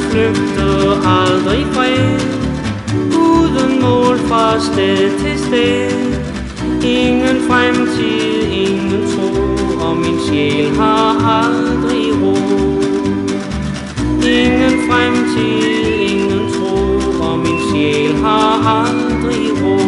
flygter aldrig fred, uden mål fra sted til sted. Ingen fremtid, ingen tro, og min sjæl har aldrig ro. Ingen fremtid, ingen tro, og min sjæl har aldrig ro.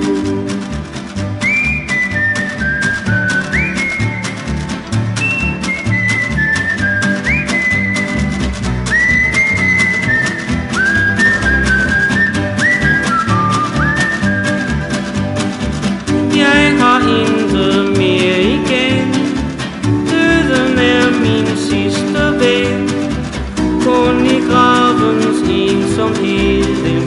Jeg har intet mere igen, døden er min sidste ven. Kun i gravens ensomhed